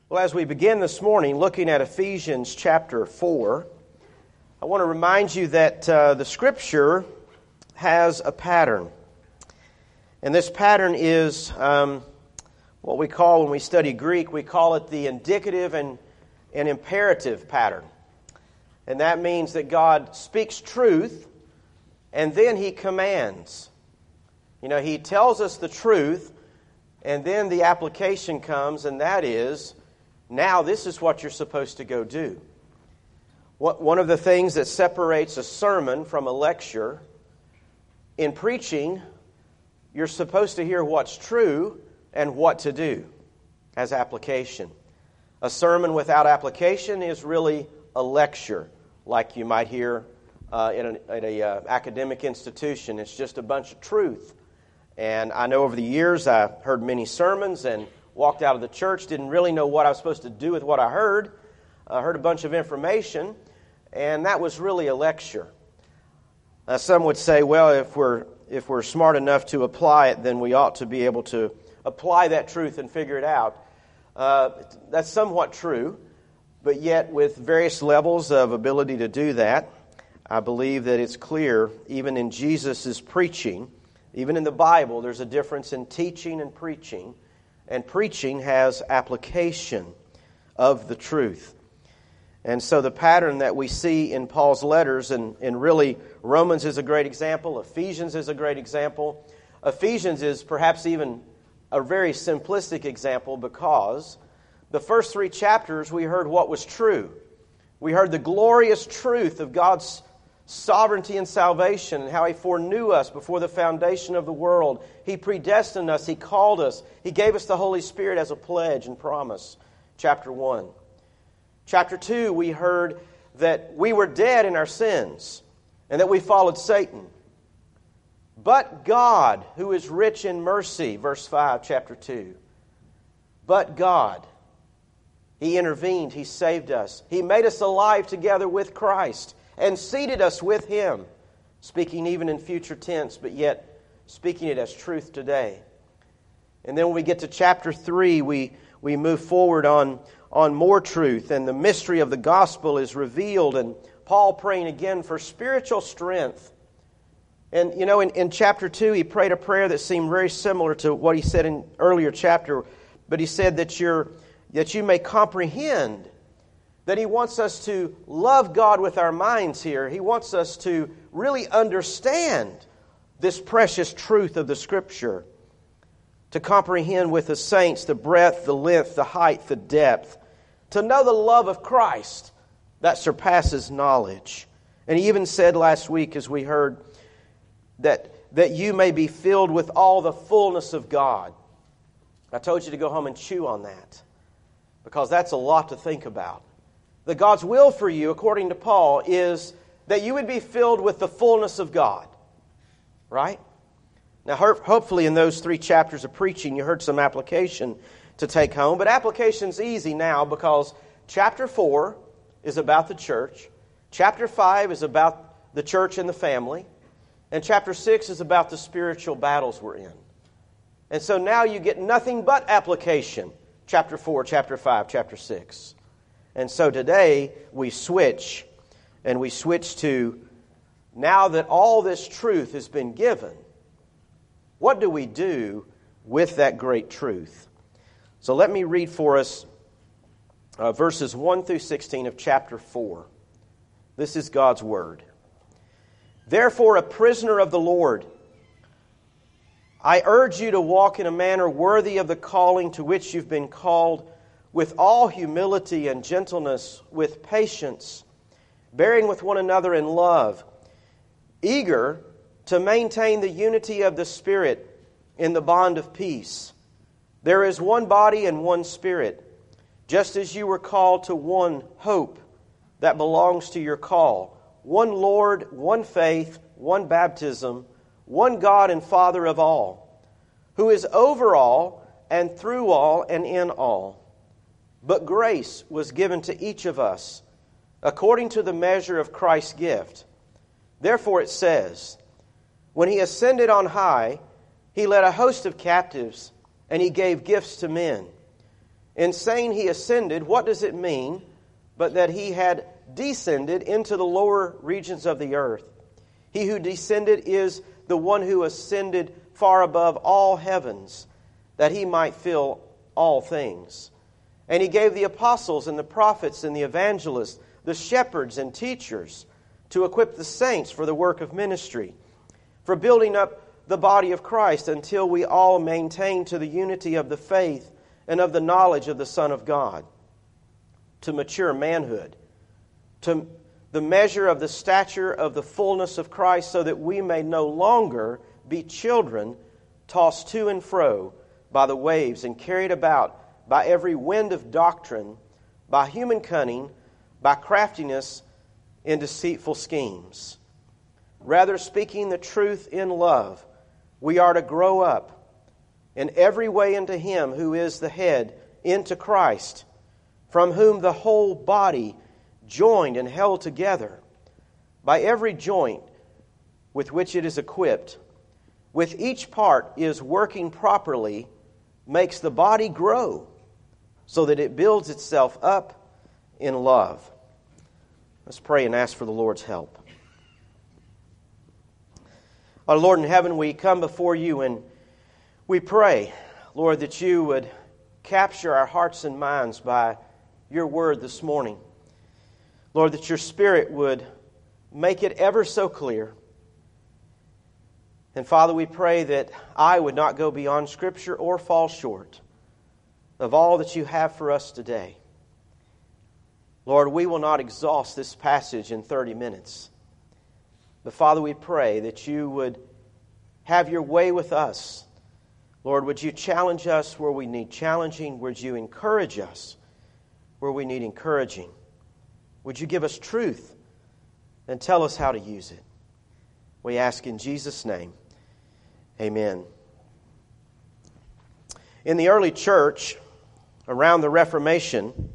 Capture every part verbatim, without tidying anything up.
Well, as we begin this morning looking at Ephesians chapter four, I want to remind you that uh, the Scripture has a pattern. And this pattern is um, what we call, when we study Greek, we call it the indicative and, and imperative pattern. And that means that God speaks truth and then He commands. You know, He tells us the truth and then the application comes, and that is, now this is what you're supposed to go do. What, one of the things that separates a sermon from a lecture, in preaching, you're supposed to hear what's true and what to do as application. A sermon without application is really a lecture, like you might hear uh, in an at a, uh, academic institution. It's just a bunch of truth. And I know over the years I heard many sermons and walked out of the church, didn't really know what I was supposed to do with what I heard. I heard a bunch of information, and that was really a lecture. Uh, some would say, well, if we're if we're smart enough to apply it, then we ought to be able to apply that truth and figure it out. Uh, that's somewhat true, but yet with various levels of ability to do that, I believe that it's clear, even in Jesus' preaching, even in the Bible, there's a difference in teaching and preaching. And preaching has application of the truth. And so the pattern that we see in Paul's letters, and, and really Romans is a great example, Ephesians is a great example. Ephesians is perhaps even a very simplistic example because the first three chapters we heard what was true. We heard the glorious truth of God's sovereignty and salvation, and how He foreknew us before the foundation of the world. He predestined us. He called us. He gave us the Holy Spirit as a pledge and promise. Chapter one. Chapter two, we heard that we were dead in our sins and that we followed Satan. But God, who is rich in mercy, verse five, chapter two. But God, He intervened. He saved us. He made us alive together with Christ and seated us with Him, speaking even in future tense, but yet speaking it as truth today. And then when we get to chapter three, we, we move forward on, on more truth, and the mystery of the gospel is revealed, and Paul praying again for spiritual strength. And, you know, in, in chapter two, he prayed a prayer that seemed very similar to what he said in earlier chapter, but he said that you're, that you may comprehend, that he wants us to love God with our minds here. He wants us to really understand this precious truth of the Scripture, to comprehend with the saints the breadth, the length, the height, the depth, to know the love of Christ that surpasses knowledge. And he even said last week, as we heard, that, that you may be filled with all the fullness of God. I told you to go home and chew on that, because that's a lot to think about. That God's will for you, according to Paul, is that you would be filled with the fullness of God. Right? Now, hopefully in those three chapters of preaching, you heard some application to take home. But application's easy now because chapter four is about the church. Chapter five is about the church and the family. And chapter six is about the spiritual battles we're in. And so now you get nothing but application. Chapter four, chapter five, chapter six. And so today we switch, and we switch to, now that all this truth has been given, what do we do with that great truth? So let me read for us uh, verses one through sixteen of chapter four. This is God's Word. Therefore, a prisoner of the Lord, I urge you to walk in a manner worthy of the calling to which you've been called, with all humility and gentleness, with patience, bearing with one another in love, eager to maintain the unity of the Spirit in the bond of peace. There is one body and one Spirit, just as you were called to one hope that belongs to your call, one Lord, one faith, one baptism, one God and Father of all, who is over all and through all and in all. But grace was given to each of us according to the measure of Christ's gift. Therefore it says, when He ascended on high, He led a host of captives, and He gave gifts to men. In saying He ascended, what does it mean but that He had descended into the lower regions of the earth? He who descended is the one who ascended far above all heavens, that He might fill all things. And He gave the apostles and the prophets and the evangelists, the shepherds and teachers, to equip the saints for the work of ministry, for building up the body of Christ until we all maintain to the unity of the faith and of the knowledge of the Son of God, to mature manhood, to the measure of the stature of the fullness of Christ, so that we may no longer be children tossed to and fro by the waves and carried about by every wind of doctrine, by human cunning, by craftiness in deceitful schemes. Rather, speaking the truth in love, we are to grow up in every way into Him who is the head, into Christ, from whom the whole body, joined and held together by every joint with which it is equipped, with each part is working properly, makes the body grow so that it builds itself up in love. Let's pray and ask for the Lord's help. Our Lord in heaven, we come before You and we pray, Lord, that You would capture our hearts and minds by Your word this morning. Lord, that Your Spirit would make it ever so clear. And Father, we pray that I would not go beyond Scripture or fall short of all that You have for us today. Lord, we will not exhaust this passage in thirty minutes. But Father, we pray that You would have Your way with us. Lord, would You challenge us where we need challenging? Would You encourage us where we need encouraging? Would You give us truth and tell us how to use it? We ask in Jesus' name. Amen. In the early church, around the Reformation,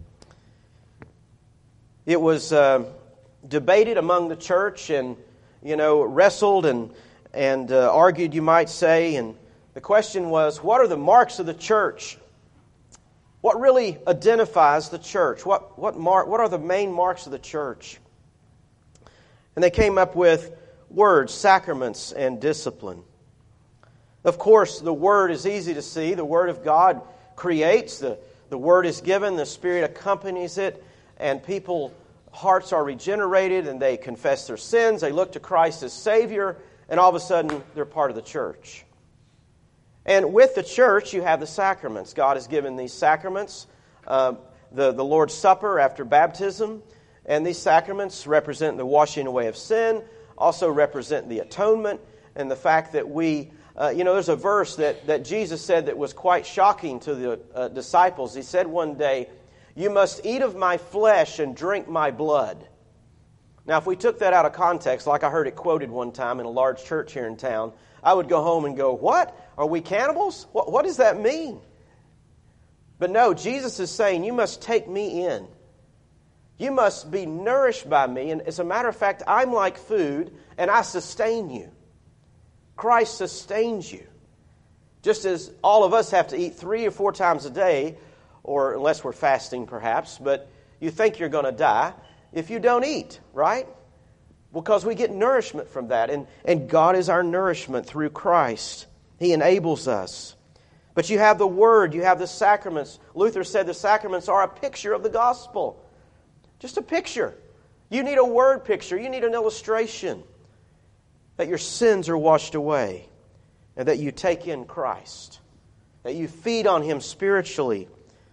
it was uh, debated among the church and, you know, wrestled and, and uh, argued, you might say. And the question was, what are the marks of the church? What really identifies the church? What, what, mark, what are the main marks of the church? And they came up with words, sacraments, and discipline. Of course, the Word is easy to see. The Word of God creates. The, the Word is given. The Spirit accompanies it. And people's hearts are regenerated and they confess their sins. They look to Christ as Savior. And all of a sudden, they're part of the church. And with the church, you have the sacraments. God has given these sacraments. Uh, the, the Lord's Supper after baptism. And these sacraments represent the washing away of sin. Also represent the atonement. And the fact that we... Uh, you know, there's a verse that, that Jesus said that was quite shocking to the uh, disciples. He said one day, "You must eat of my flesh and drink my blood." Now, if we took that out of context, like I heard it quoted one time in a large church here in town, I would go home and go, "What? Are we cannibals? What, what does that mean?" But no, Jesus is saying, you must take me in. You must be nourished by me. And as a matter of fact, I'm like food, and I sustain you. Christ sustains you. Just as all of us have to eat three or four times a day, or unless we're fasting perhaps, but you think you're going to die if you don't eat, right? Because we get nourishment from that. And, and God is our nourishment through Christ. He enables us. But you have the Word, you have the sacraments. Luther said the sacraments are a picture of the gospel. Just a picture. You need a word picture. You need an illustration. That your sins are washed away, and that you take in Christ, that you feed on Him spiritually.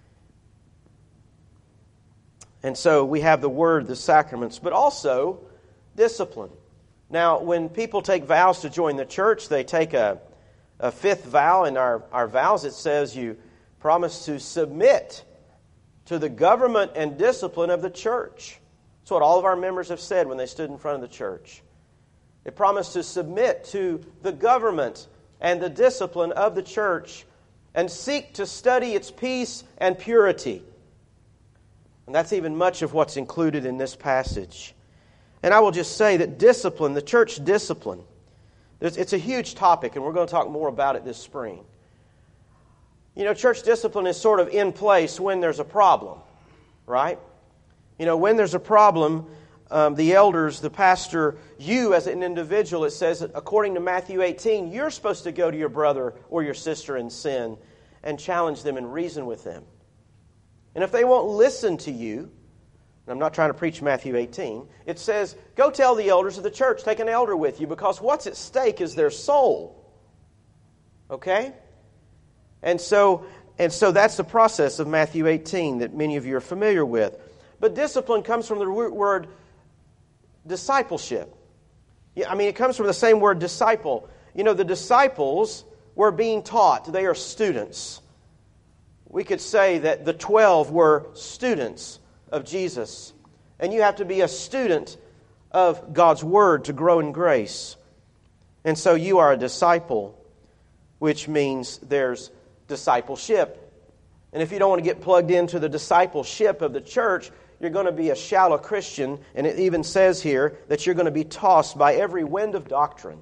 And so we have the Word, the sacraments, but also discipline. Now, when people take vows to join the church, they take a, a fifth vow. In our, our vows, it says you promise to submit to the government and discipline of the church. That's what all of our members have said when they stood in front of the church. They promised to submit to the government and the discipline of the church and seek to study its peace and purity. And that's even much of what's included in this passage. And I will just say that discipline, the church discipline, it's a huge topic, and we're going to talk more about it this spring. You know, church discipline is sort of in place when there's a problem, right? You know, when there's a problem, um, the elders, the pastor, you as an individual, it says, according to Matthew eighteen, you're supposed to go to your brother or your sister in sin and challenge them and reason with them. And if they won't listen to you, and I'm not trying to preach Matthew eighteen, it says, go tell the elders of the church, take an elder with you, because what's at stake is their soul. Okay? And so, and so that's the process of Matthew eighteen that many of you are familiar with. But discipline comes from the root word discipleship. Yeah, I mean, it comes from the same word disciple. You know, the disciples were being taught. They are students. We could say that the twelve were students of Jesus. And you have to be a student of God's Word to grow in grace. And so you are a disciple, which means there's discipleship. And if you don't want to get plugged into the discipleship of the church, you're going to be a shallow Christian. And it even says here that you're going to be tossed by every wind of doctrine.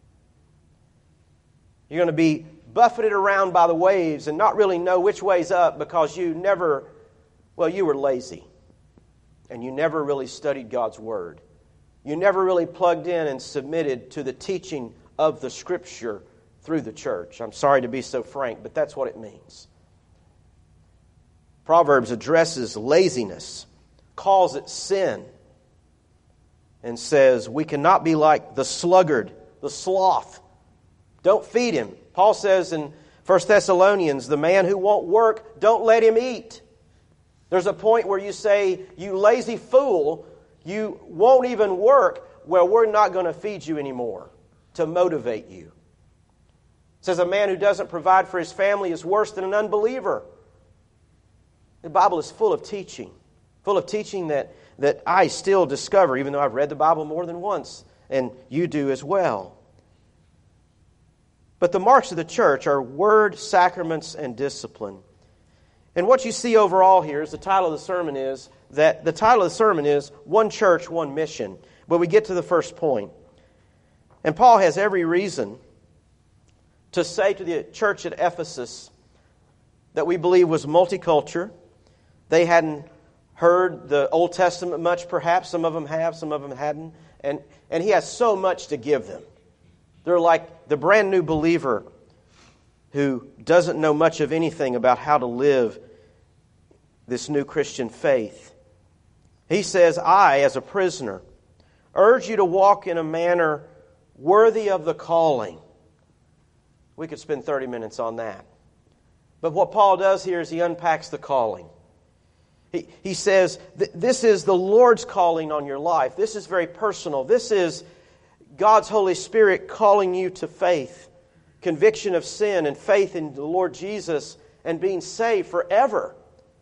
You're going to be buffeted around by the waves and not really know which way's up because you never, well, you were lazy. And you never really studied God's Word. You never really plugged in and submitted to the teaching of the Scripture through the church. I'm sorry to be so frank, but that's what it means. Proverbs addresses laziness, calls it sin, and says we cannot be like the sluggard, the sloth. Don't feed him. Paul says in First Thessalonians, the man who won't work, don't let him eat. There's a point where you say, you lazy fool, you won't even work. Well, we're not going to feed you anymore to motivate you. It says a man who doesn't provide for his family is worse than an unbeliever. The Bible is full of teaching, full of teaching that, that I still discover, even though I've read the Bible more than once, and you do as well. But the marks of the church are word, sacraments, and discipline. And what you see overall here is the title of the sermon is that the title of the sermon is One Church, One Mission. But we get to the first point. And Paul has every reason to say to the church at Ephesus that we believe was multicultural. They hadn't heard the Old Testament much, perhaps. Some of them have, some of them hadn't. And, and he has so much to give them. They're like the brand new believer who doesn't know much of anything about how to live this new Christian faith. He says, I, as a prisoner, urge you to walk in a manner worthy of the calling. We could spend thirty minutes on that. But what Paul does here is he unpacks the calling. He, he says, this is the Lord's calling on your life. This is very personal. This is God's Holy Spirit calling you to faith, conviction of sin and faith in the Lord Jesus and being saved forever.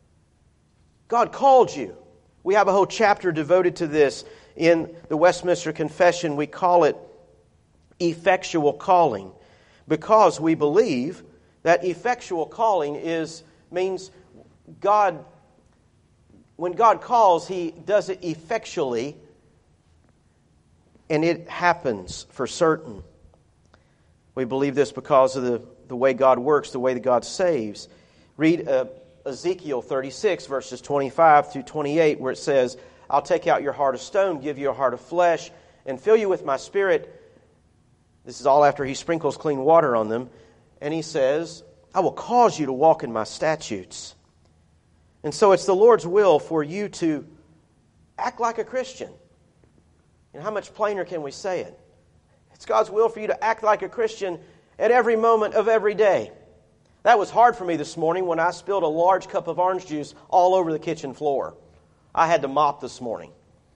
God called you. We have a whole chapter devoted to this in the Westminster Confession. We call it effectual calling because we believe that effectual calling is means God, when God calls, He does it effectually and it happens for certain. We believe this because of the, the way God works, the way that God saves. Read uh, Ezekiel thirty-six, verses twenty-five through twenty-eight, where it says, I'll take out your heart of stone, give you a heart of flesh, and fill you with my Spirit. This is all after He sprinkles clean water on them. And He says, I will cause you to walk in my statutes. And so it's the Lord's will for you to act like a Christian. And how much plainer can we say it? It's God's will for you to act like a Christian at every moment of every day. That was hard for me this morning when I spilled a large cup of orange juice all over the kitchen floor. I had to mop this morning.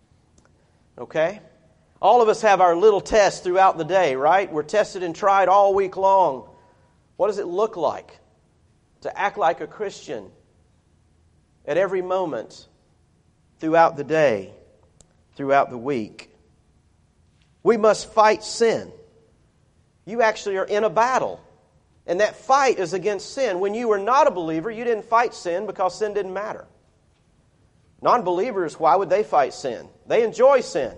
Okay? All of us have our little tests throughout the day, right? We're tested and tried all week long. What does it look like to act like a Christian at every moment throughout the day, throughout the week? We must fight sin. You actually are in a battle. And that fight is against sin. When you were not a believer, you didn't fight sin because sin didn't matter. Non-believers, why would they fight sin? They enjoy sin.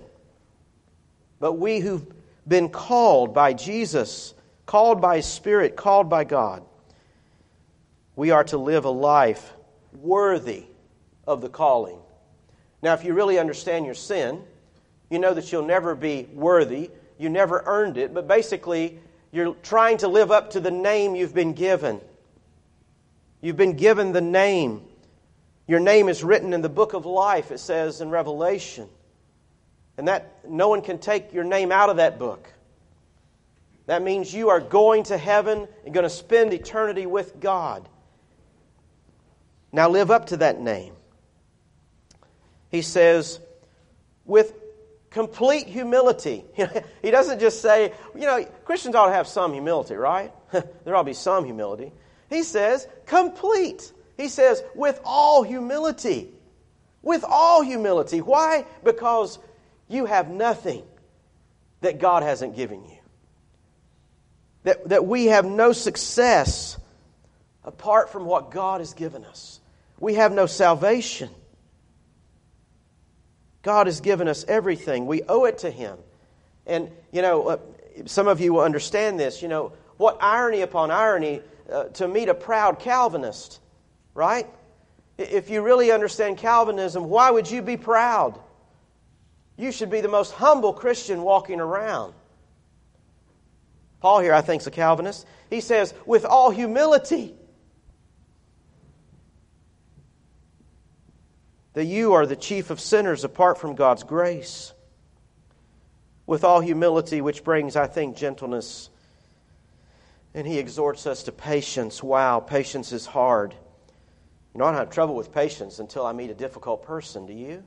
But we who've been called by Jesus, called by His Spirit, called by God, we are to live a life worthy of the calling. Now, if you really understand your sin, you know that you'll never be worthy. You never earned it, but basically, you're trying to live up to the name you've been given. You've been given the name. Your name is written in the book of life, it says in Revelation. And that no one can take your name out of that book. That means you are going to heaven and going to spend eternity with God. Now live up to that name. He says, with complete humility. He doesn't just say, you know, Christians ought to have some humility, right? There ought to be some humility. He says, complete. He says, with all humility. With all humility. Why? Because you have nothing that God hasn't given you. That, that we have no success apart from what God has given us. We have no salvation. God has given us everything. We owe it to Him. And, you know, uh, some of you will understand this. You know, what irony upon irony uh, to meet a proud Calvinist, right? If you really understand Calvinism, why would you be proud? You should be the most humble Christian walking around. Paul here, I think, is a Calvinist. He says, with all humility, that you are the chief of sinners apart from God's grace. With all humility, which brings, I think, gentleness. And he exhorts us to patience. Wow, patience is hard. You know, I don't have trouble with patience until I meet a difficult person. Do you?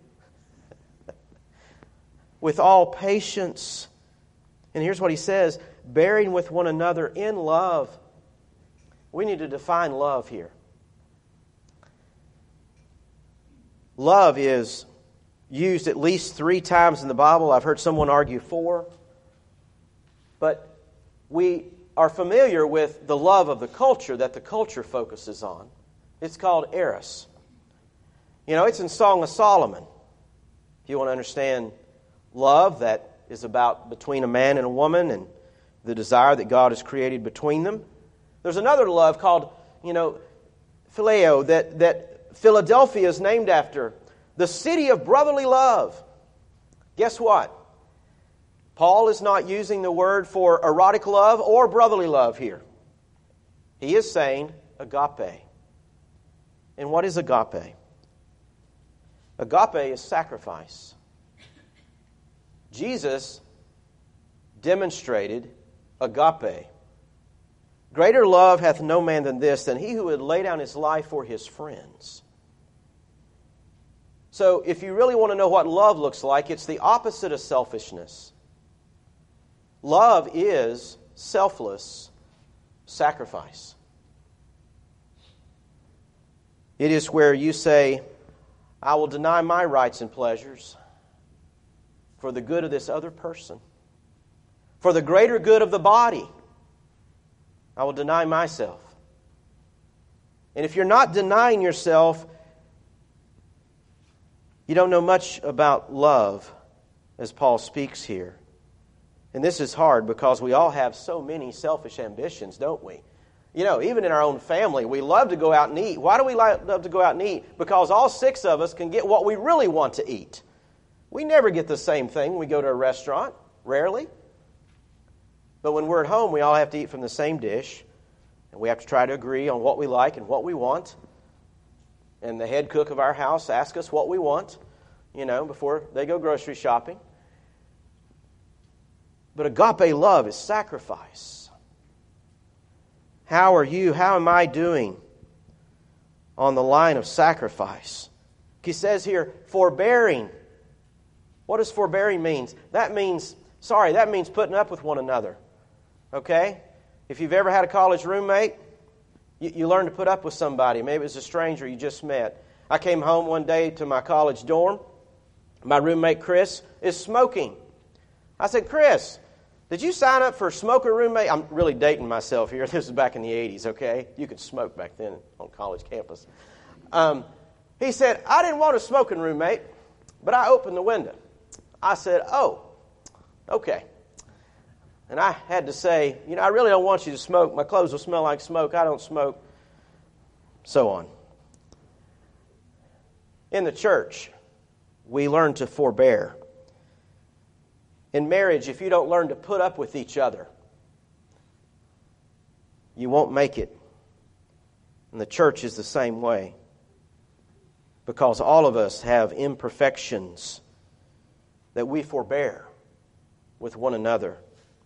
With all patience. And here's what he says, bearing with one another in love. We need to define love here. Love is used at least three times in the Bible. I've heard someone argue four. But we are familiar with the love of the culture that the culture focuses on. It's called eros. You know, it's in Song of Solomon. If you want to understand love that is about between a man and a woman and the desire that God has created between them. There's another love called, you know, phileo, that, that Philadelphia is named after, the city of brotherly love. Guess what? Paul is not using the word for erotic love or brotherly love here. He is saying agape. And what is agape? Agape is sacrifice. Jesus demonstrated agape. Greater love hath no man than this, than he who would lay down his life for his friends. So if you really want to know what love looks like, it's the opposite of selfishness. Love is selfless sacrifice. It is where you say, I will deny my rights and pleasures for the good of this other person. For the greater good of the body, I will deny myself. And if you're not denying yourself, you don't know much about love, as Paul speaks here. And this is hard because we all have so many selfish ambitions, don't we? You know, even in our own family, we love to go out and eat. Why do we love to go out and eat? Because all six of us can get what we really want to eat. We never get the same thing when we go to a restaurant, rarely. But when we're at home, we all have to eat from the same dish. And we have to try to agree on what we like and what we want. And the head cook of our house asks us what we want, you know, before they go grocery shopping. But agape love is sacrifice. How are you, how am I doing on the line of sacrifice? He says here, forbearing. What does forbearing mean? That means, sorry, that means putting up with one another. Okay? If you've ever had a college roommate, you, you learn to put up with somebody. Maybe it's a stranger you just met. I came home one day to my college dorm. My roommate, Chris, is smoking. I said, Chris, did you sign up for a smoker roommate? I'm really dating myself here. This is back in the eighties, okay? You could smoke back then on college campus. Um, he said, I didn't want a smoking roommate, but I opened the window. I said, oh, okay. And I had to say, you know, I really don't want you to smoke. My clothes will smell like smoke. I don't smoke. so on. In the church, we learn to forbear. In marriage, if you don't learn to put up with each other, you won't make it. And the church is the same way. Because all of us have imperfections that we forbear with one another.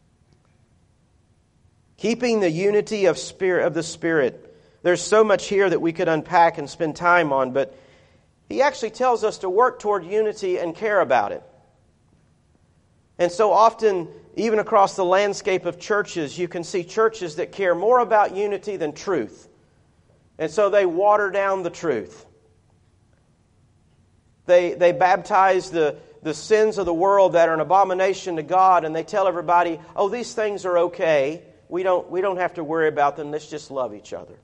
Keeping the unity of spirit of the Spirit. There's so much here that we could unpack and spend time on, but he actually tells us to work toward unity and care about it. And so often, even across the landscape of churches, you can see churches that care more about unity than truth. And so they water down the truth. They, they baptize the, the sins of the world that are an abomination to God, and they tell everybody, oh, these things are okay. We don't, we don't have to worry about them. Let's just love each other.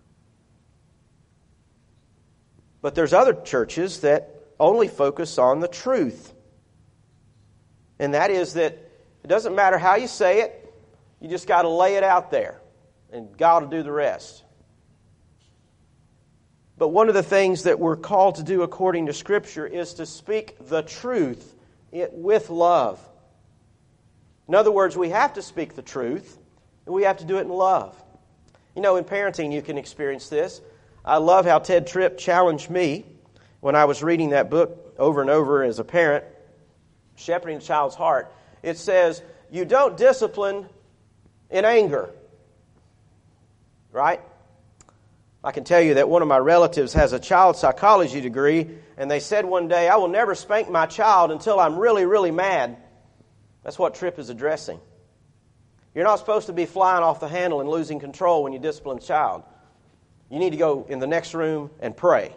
But there's other churches that only focus on the truth. And that is that it doesn't matter how you say it, you just got to lay it out there, and God will do the rest. But one of the things that we're called to do according to Scripture is to speak the truth with love. In other words, we have to speak the truth, and we have to do it in love. You know, in parenting you can experience this. I love how Ted Tripp challenged me when I was reading that book over and over as a parent, Shepherding a Child's Heart. It says, you don't discipline in anger. Right? I can tell you that one of my relatives has a child psychology degree, and they said one day, I will never spank my child until I'm really, really mad. That's what Tripp is addressing. You're not supposed to be flying off the handle and losing control when you discipline a child. You need to go in the next room and pray.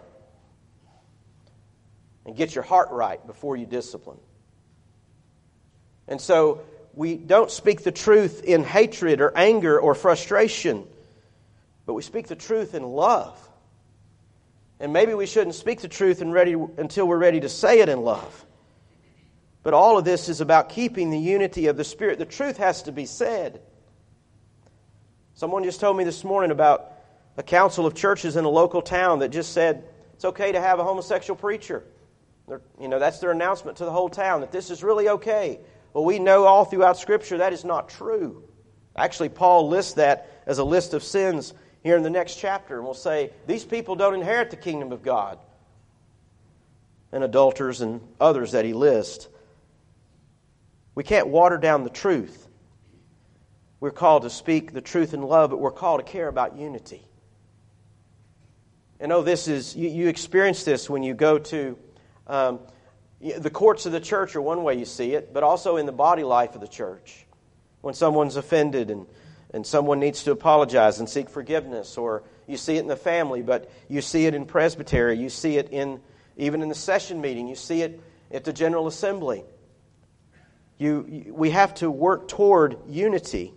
And get your heart right before you discipline. And so we don't speak the truth in hatred or anger or frustration, but we speak the truth in love. And maybe we shouldn't speak the truth and ready, until we're ready to say it in love. But all of this is about keeping the unity of the Spirit. The truth has to be said. Someone just told me this morning about a council of churches in a local town that just said it's okay to have a homosexual preacher. They're, you know, that's their announcement to the whole town, that this is really okay. Well, we know all throughout Scripture that is not true. Actually, Paul lists that as a list of sins here in the next chapter. And we'll say, these people don't inherit the kingdom of God. And adulterers and others that he lists. We can't water down the truth. We're called to speak the truth in love, but we're called to care about unity. And oh, this is, you, you experience this when you go to, um, the courts of the church are one way you see it, but also in the body life of the church. When someone's offended and, and someone needs to apologize and seek forgiveness, or you see it in the family, but you see it in presbytery, you see it in even in the session meeting, you see it at the General Assembly. You, we have to work toward unity.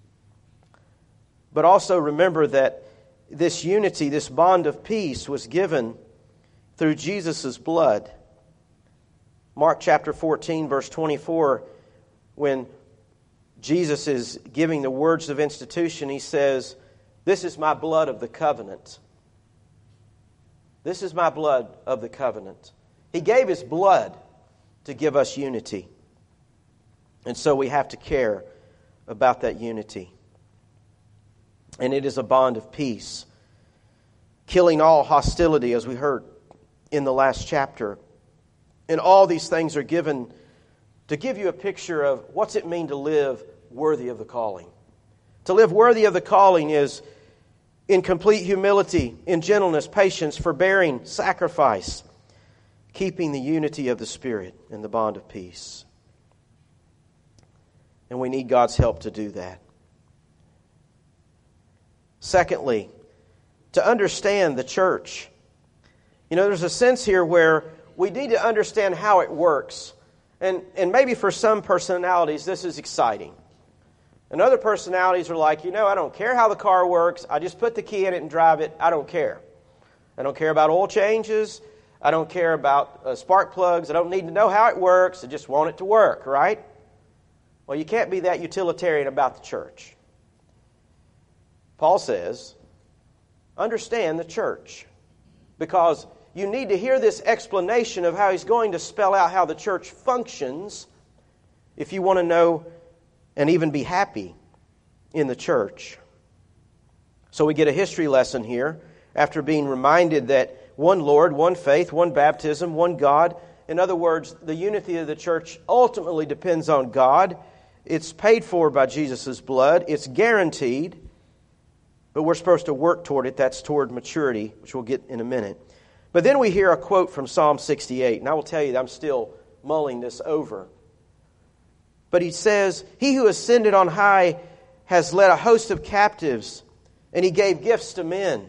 But also remember that this unity, this bond of peace was given through Jesus' blood. Mark chapter fourteen, verse twenty-four, when Jesus is giving the words of institution, he says, "This is my blood of the covenant." This is my blood of the covenant. He gave his blood to give us unity. And so we have to care about that unity. And it is a bond of peace. Killing all hostility, as we heard in the last chapter. And all these things are given to give you a picture of what's it mean to live worthy of the calling. To live worthy of the calling is in complete humility, in gentleness, patience, forbearing, sacrifice, keeping the unity of the Spirit in the bond of peace. And we need God's help to do that. Secondly, to understand the church. You know, there's a sense here where we need to understand how it works. And, and maybe for some personalities, this is exciting. And other personalities are like, you know, I don't care how the car works. I just put the key in it and drive it. I don't care. I don't care about oil changes. I don't care about uh, spark plugs. I don't need to know how it works. I just want it to work, right? Well, you can't be that utilitarian about the church. Paul says, understand the church. Because you need to hear this explanation of how he's going to spell out how the church functions if you want to know and even be happy in the church. So we get a history lesson here after being reminded that one Lord, one faith, one baptism, one God. In other words, the unity of the church ultimately depends on God. It's paid for by Jesus' blood. It's guaranteed. But we're supposed to work toward it. That's toward maturity, which we'll get in a minute. But then we hear a quote from Psalm sixty-eight. And I will tell you that I'm still mulling this over. But he says, "He who ascended on high has led a host of captives, and He gave gifts to men."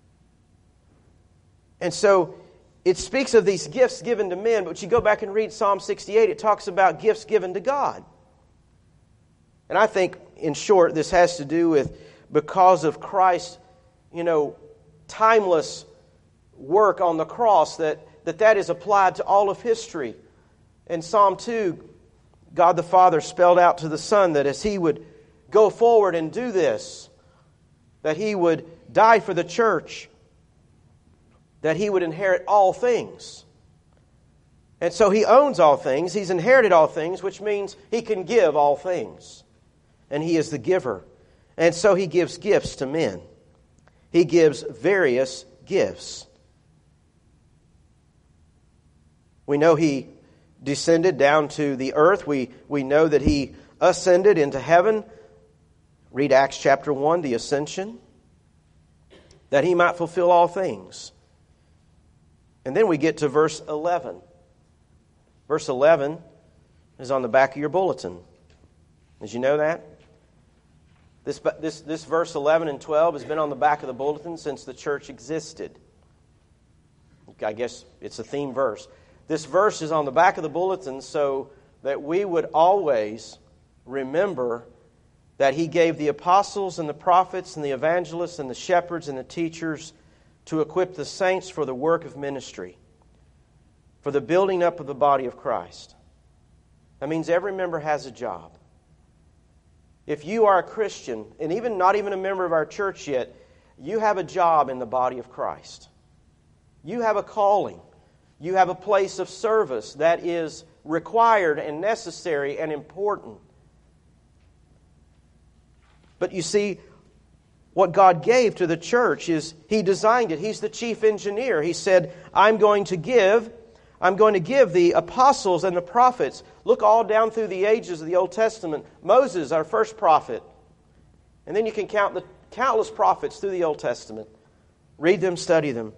And so it speaks of these gifts given to men, but you go back and read Psalm sixty-eight, it talks about gifts given to God. And I think, in short, this has to do with because of Christ's, you know, timeless work on the cross, that that, that is applied to all of history. In Psalm two, God the Father spelled out to the Son that as He would go forward and do this, that He would die for the church, that He would inherit all things. And so He owns all things. He's inherited all things, which means He can give all things. And He is the giver. And so He gives gifts to men. He gives various gifts. We know He descended down to the earth. We, we know that He ascended into heaven. Read Acts chapter one, the ascension. That He might fulfill all things. And then we get to verse eleven. Verse eleven is on the back of your bulletin. Did you know that? This, this, this verse eleven and twelve has been on the back of the bulletin since the church existed. I guess it's a theme verse. This verse is on the back of the bulletin so that we would always remember that He gave the apostles and the prophets and the evangelists and the shepherds and the teachers to equip the saints for the work of ministry, for the building up of the body of Christ. That means every member has a job. If you are a Christian, and even not even a member of our church yet, you have a job in the body of Christ. You have a calling. You have a place of service that is required and necessary and important. But you see, what God gave to the church is He designed it. He's the chief engineer. He said, I'm going to give, I'm going to give the apostles and the prophets. Look all down through the ages of the Old Testament. Moses, our first prophet. And then you can count the countless prophets through the Old Testament. Read them, study them.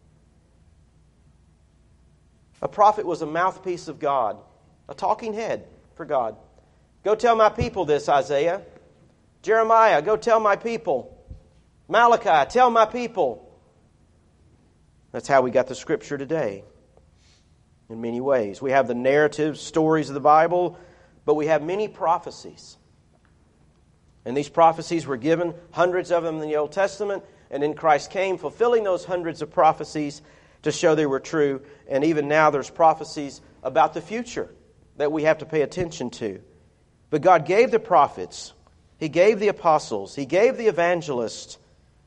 A prophet was a mouthpiece of God, a talking head for God. Go tell my people this, Isaiah. Jeremiah, go tell my people. Malachi, tell my people. That's how we got the Scripture today. In many ways. We have the narrative stories of the Bible, but we have many prophecies. And these prophecies were given, hundreds of them in the Old Testament, and then Christ came, fulfilling those hundreds of prophecies to show they were true. And even now there's prophecies about the future that we have to pay attention to. But God gave the prophets, He gave the apostles, He gave the evangelists,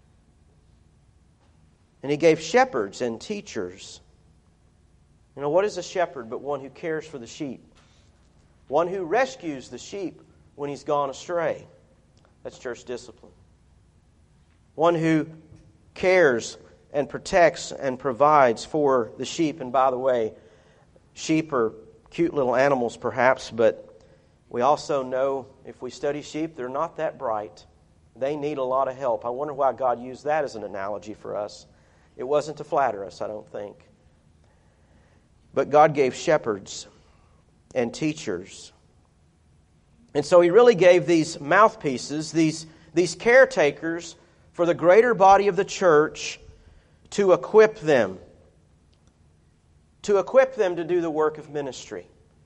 and He gave shepherds and teachers. You know, what is a shepherd but one who cares for the sheep? One who rescues the sheep when he's gone astray. That's church discipline. One who cares and protects and provides for the sheep. And by the way, sheep are cute little animals perhaps, but we also know if we study sheep, they're not that bright. They need a lot of help. I wonder why God used that as an analogy for us. It wasn't to flatter us, I don't think. But God gave shepherds and teachers. And so He really gave these mouthpieces, these, these caretakers for the greater body of the church to equip them. To equip them to do the work of ministry.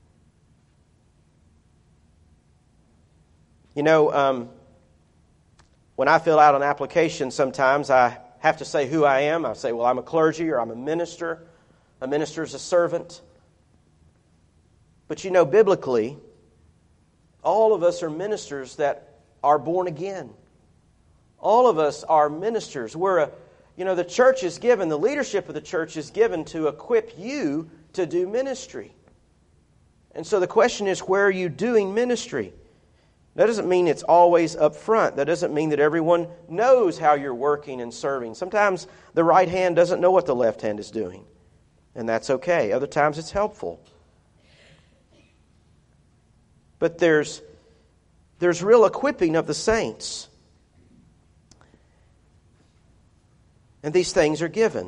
You know, um, when I fill out an application, sometimes I have to say who I am. I say, well, I'm a clergy or I'm a minister. A minister is a servant. But you know, biblically, all of us are ministers that are born again. All of us are ministers. We're a, you know, the church is given, the leadership of the church is given to equip you to do ministry. And so the question is, where are you doing ministry? That doesn't mean it's always up front. That doesn't mean that everyone knows how you're working and serving. Sometimes the right hand doesn't know what the left hand is doing. And that's okay. Other times it's helpful. But there's, there's real equipping of the saints. And these things are given.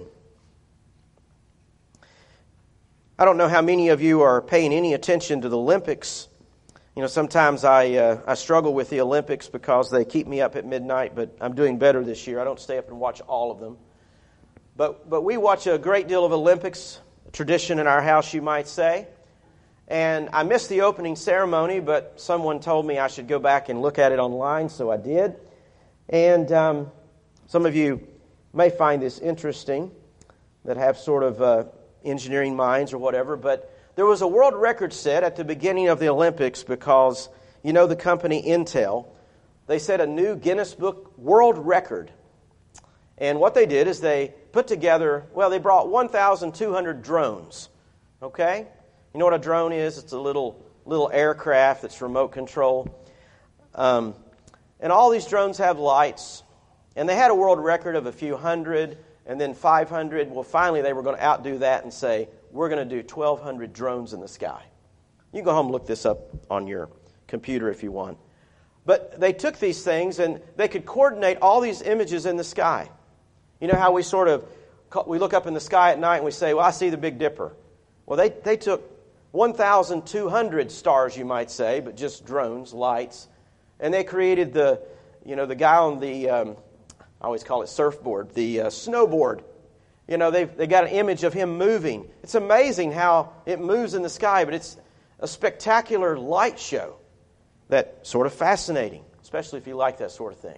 I don't know how many of you are paying any attention to the Olympics. You know, sometimes I uh, I struggle with the Olympics because they keep me up at midnight, but I'm doing better this year. I don't stay up and watch all of them. But but we watch a great deal of Olympics, a tradition in our house, you might say. And I missed the opening ceremony, but someone told me I should go back and look at it online, so I did. And um, some of you may find this interesting, that have sort of uh, engineering minds or whatever, but there was a world record set at the beginning of the Olympics because, you know, the company Intel, they set a new Guinness Book world record. And what they did is they put together, well, they brought one thousand two hundred drones, okay? You know what a drone is? It's a little little aircraft that's remote control. Um, and all these drones have lights. And they had a world record of a few hundred, and then five hundred. Well, finally, they were going to outdo that and say, we're going to do twelve hundred drones in the sky. You can go home and look this up on your computer if you want. But they took these things, and they could coordinate all these images in the sky. You know how we sort of, we look up in the sky at night and we say, well, I see the Big Dipper. Well, they, they took one thousand two hundred stars, you might say, but just drones, lights. And they created the, you know, the guy on the, um, I always call it surfboard, the uh, snowboard. You know, they've they got an image of him moving. It's amazing how it moves in the sky, but it's a spectacular light show that's sort of fascinating, especially if you like that sort of thing.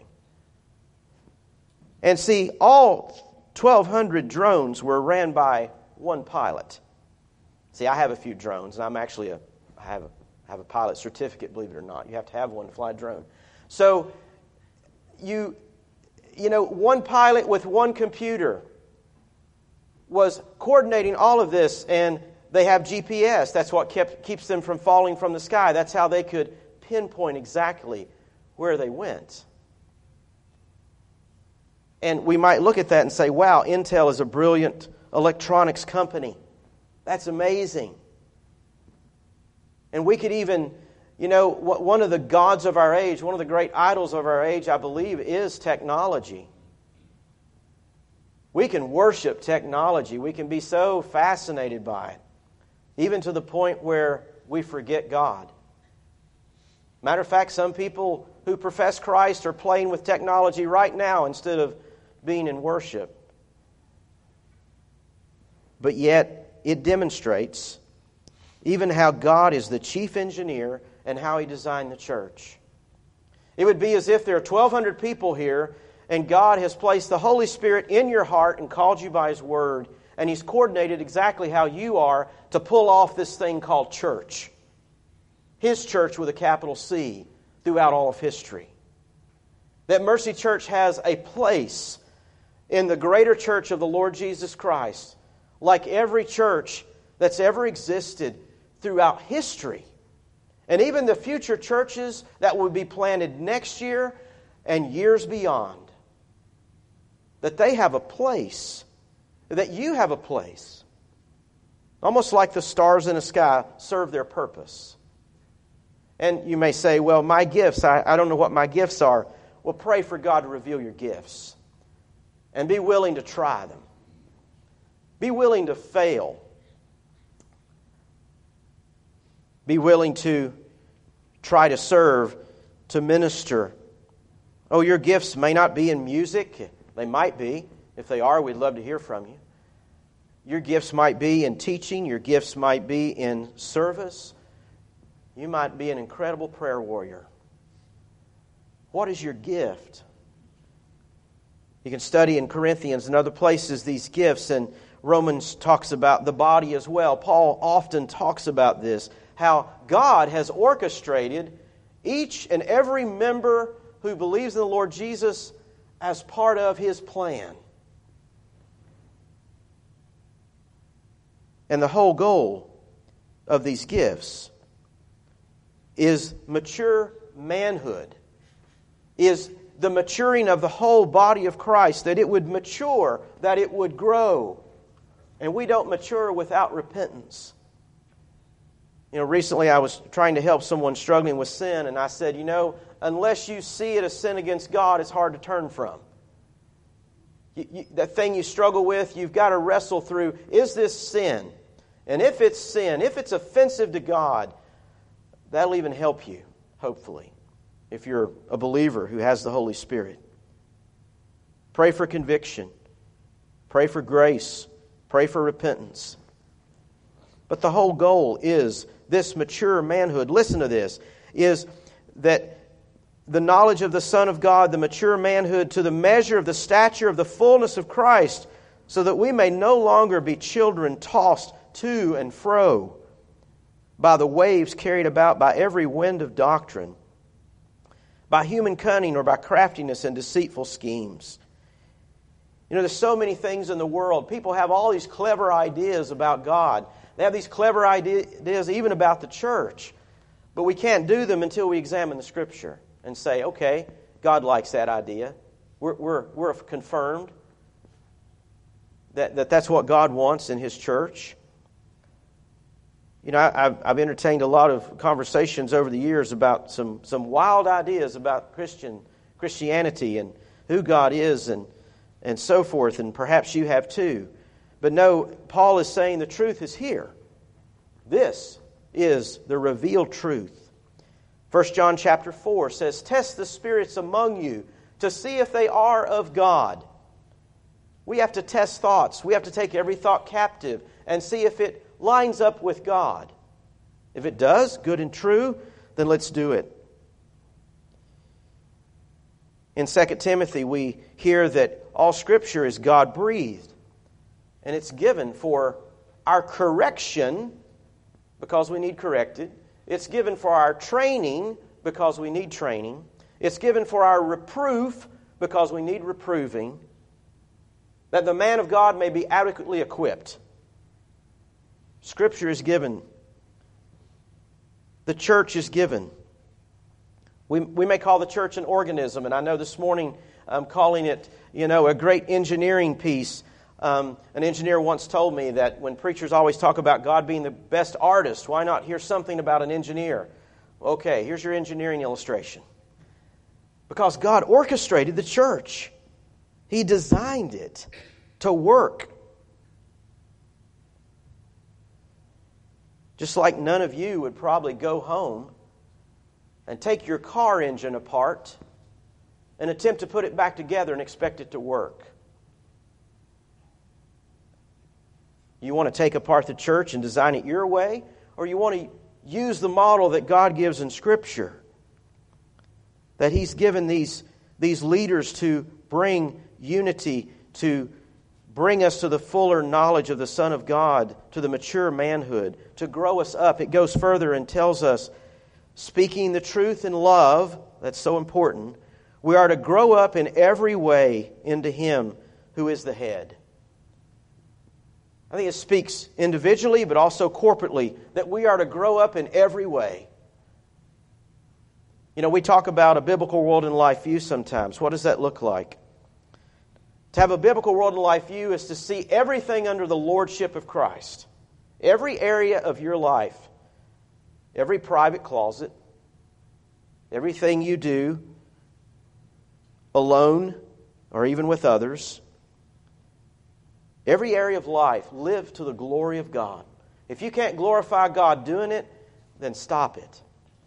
And see, all twelve hundred drones were ran by one pilot. See, I have a few drones, and I'm actually a, I have a, I have a pilot certificate, believe it or not. You have to have one to fly a drone. So, you, you know, one pilot with one computer was coordinating all of this, and they have G P S. That's what kept, keeps them from falling from the sky. That's how they could pinpoint exactly where they went. And we might look at that and say, wow, Intel is a brilliant electronics company. That's amazing. And we could even, you know, one of the gods of our age, one of the great idols of our age, I believe, is technology. We can worship technology. We can be so fascinated by it, even to the point where we forget God. Matter of fact, some people who profess Christ are playing with technology right now instead of being in worship. But yet, it demonstrates even how God is the chief engineer and how He designed the church. It would be as if there are twelve hundred people here, and God has placed the Holy Spirit in your heart and called you by His Word, and He's coordinated exactly how you are to pull off this thing called church. His church with a capital C throughout all of history. That Mercy Church has a place in the greater church of the Lord Jesus Christ, like every church that's ever existed throughout history. And even the future churches that will be planted next year and years beyond. That they have a place. That you have a place. Almost like the stars in the sky serve their purpose. And you may say, well, my gifts, I, I don't know what my gifts are. Well, pray for God to reveal your gifts. And be willing to try them. Be willing to fail. Be willing to try to serve, to minister. Oh, your gifts may not be in music. They might be. If they are, we'd love to hear from you. Your gifts might be in teaching. Your gifts might be in service. You might be an incredible prayer warrior. What is your gift? You can study in Corinthians and other places these gifts, and Romans talks about the body as well. Paul often talks about this, how God has orchestrated each and every member who believes in the Lord Jesus as part of His plan. And the whole goal of these gifts is mature manhood, is the maturing of the whole body of Christ, that it would mature, that it would grow. And we don't mature without repentance. You know, recently I was trying to help someone struggling with sin, and I said, you know, unless you see it as sin against God, it's hard to turn from. You, you, that thing you struggle with, you've got to wrestle through, is this sin? And if it's sin, if it's offensive to God, that'll even help you, hopefully, if you're a believer who has the Holy Spirit. Pray for conviction. Pray for grace. Pray for repentance. But the whole goal is this mature manhood. Listen to this, is that the knowledge of the Son of God, the mature manhood, to the measure of the stature of the fullness of Christ, so that we may no longer be children tossed to and fro by the waves carried about by every wind of doctrine, by human cunning or by craftiness and deceitful schemes. You know, there's so many things in the world. People have all these clever ideas about God. They have these clever ideas even about the church. But we can't do them until we examine the Scripture and say, okay, God likes that idea. We're, we're, we're confirmed that, that that's what God wants in His church. You know, I, I've, I've entertained a lot of conversations over the years about some, some wild ideas about Christian Christianity and who God is and, and so forth, and perhaps you have too. But no, Paul is saying the truth is here. This is the revealed truth. First John chapter four says, test the spirits among you to see if they are of God. We have to test thoughts. We have to take every thought captive and see if it lines up with God. If it does, good and true, then let's do it. In Second Timothy, we hear that all Scripture is God-breathed. And it's given for our correction, because we need corrected. It's given for our training, because we need training. It's given for our reproof, because we need reproving, that the man of God may be adequately equipped. Scripture is given. The church is given. We, we may call the church an organism, and I know this morning I'm calling it, you know, a great engineering piece. Um, an engineer once told me that when preachers always talk about God being the best artist, why not hear something about an engineer? Okay, here's your engineering illustration. Because God orchestrated the church. He designed it to work. Just like none of you would probably go home and take your car engine apart and attempt to put it back together and expect it to work. You want to take apart the church and design it your way, or you want to use the model that God gives in Scripture, that He's given these, these leaders to bring unity, to bring us to the fuller knowledge of the Son of God, to the mature manhood, to grow us up. It goes further and tells us, speaking the truth in love, that's so important, we are to grow up in every way into Him who is the head. I think it speaks individually, but also corporately, that we are to grow up in every way. You know, we talk about a biblical world and life view sometimes. What does that look like? To have a biblical world and life view is to see everything under the lordship of Christ. Every area of your life, every private closet, everything you do alone or even with others, every area of life, live to the glory of God. If you can't glorify God doing it, then stop it.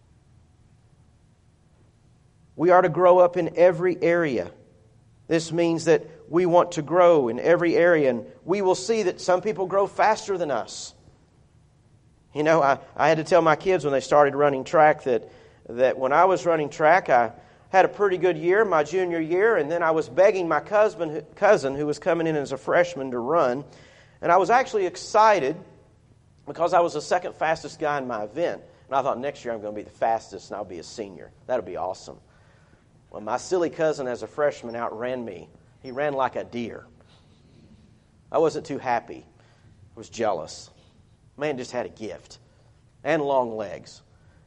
We are to grow up in every area. This means that we want to grow in every area, and we will see that some people grow faster than us. You know, I, I had to tell my kids when they started running track that, that when I was running track, I had a pretty good year, my junior year, and then I was begging my cousin, cousin who was coming in as a freshman to run. And I was actually excited because I was the second fastest guy in my event. And I thought, next year I'm going to be the fastest and I'll be a senior. That'll be awesome. Well, my silly cousin as a freshman outran me. He ran like a deer. I wasn't too happy. I was jealous. Man just had a gift and long legs.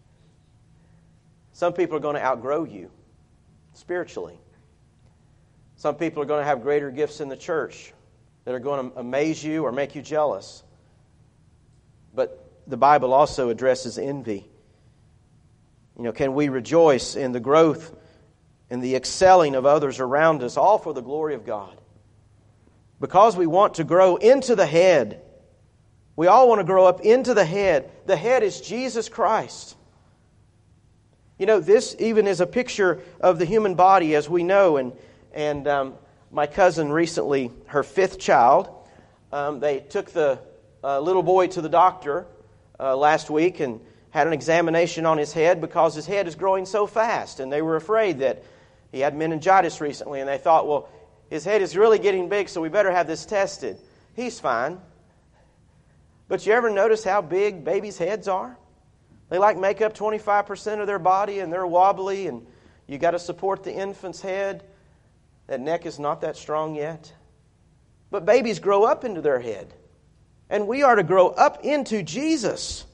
Some people are going to outgrow you spiritually. Some people are going to have greater gifts in the church that are going to amaze you or make you jealous. But the Bible also addresses envy. You know, can we rejoice in the growth and the excelling of others around us, all for the glory of God? Because we want to grow into the head. We all want to grow up into the head. The head is Jesus Christ. You know, this even is a picture of the human body, as we know. And and um, my cousin recently, her fifth child, um, they took the uh, little boy to the doctor uh, last week and had an examination on his head because his head is growing so fast. And they were afraid that he had meningitis recently. And they thought, well, his head is really getting big, so we better have this tested. He's fine. But you ever notice how big babies' heads are? They like make up twenty-five percent of their body, and they're wobbly, and you got to support the infant's head. That neck is not that strong yet. But babies grow up into their head. And we are to grow up into Jesus.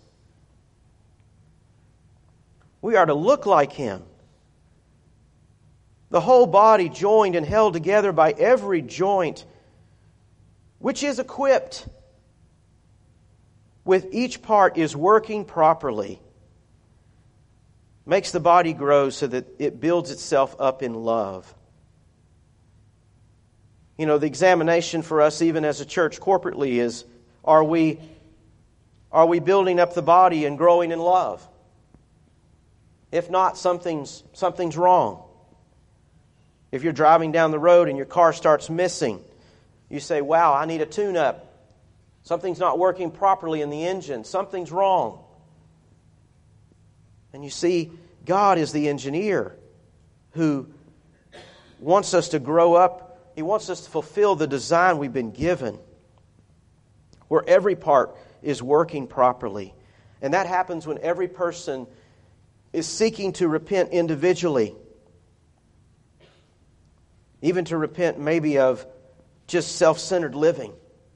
We are to look like Him. The whole body joined and held together by every joint, which is equipped with each part is working properly, makes the body grow so that it builds itself up in love. You know, the examination for us, even as a church corporately, is are we, are we building up the body and growing in love? If not, something's, something's wrong. If you're driving down the road and your car starts missing, you say, wow, I need a tune-up. Something's not working properly in the engine. Something's wrong. And you see, God is the engineer who wants us to grow up. He wants us to fulfill the design we've been given, where every part is working properly. And that happens when every person is seeking to repent individually. Even to repent maybe of just self-centered living.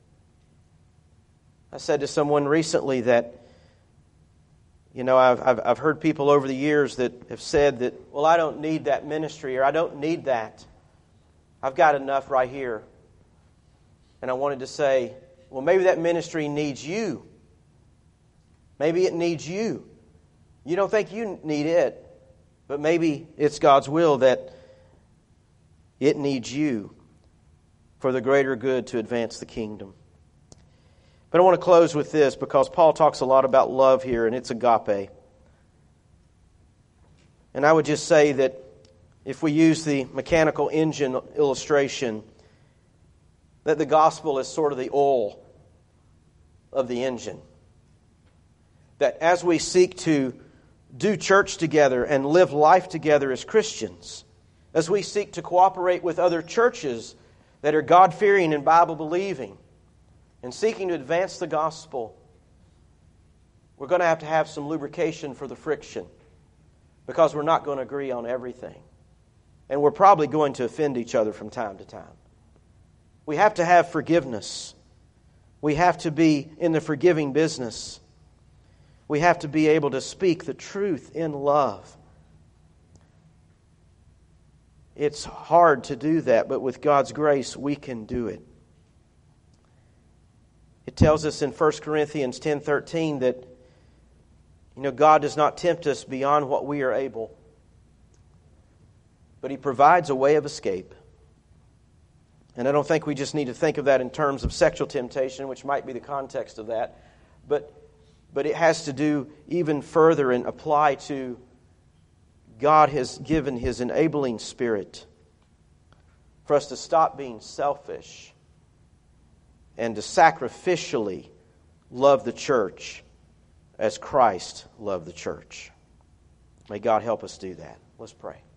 I said to someone recently that, you know, I've, I've I've heard people over the years that have said that, well, I don't need that ministry, or I don't need that. I've got enough right here. And I wanted to say, well, maybe that ministry needs you. Maybe it needs you. You don't think you need it, but maybe it's God's will that it needs you for the greater good to advance the kingdom. But I want to close with this because Paul talks a lot about love here, and it's agape. And I would just say that if we use the mechanical engine illustration, that the gospel is sort of the oil of the engine. That as we seek to do church together and live life together as Christians, as we seek to cooperate with other churches that are God-fearing and Bible-believing, and seeking to advance the gospel, we're going to have to have some lubrication for the friction, because we're not going to agree on everything. And we're probably going to offend each other from time to time. We have to have forgiveness. We have to be in the forgiving business. We have to be able to speak the truth in love. It's hard to do that, but with God's grace, we can do it. It tells us in First Corinthians ten thirteen that, you know, God does not tempt us beyond what we are able, but He provides a way of escape. And I don't think we just need to think of that in terms of sexual temptation, which might be the context of that, but but it has to do even further and apply to God has given His enabling Spirit for us to stop being selfish and to sacrificially love the church as Christ loved the church. May God help us do that. Let's pray.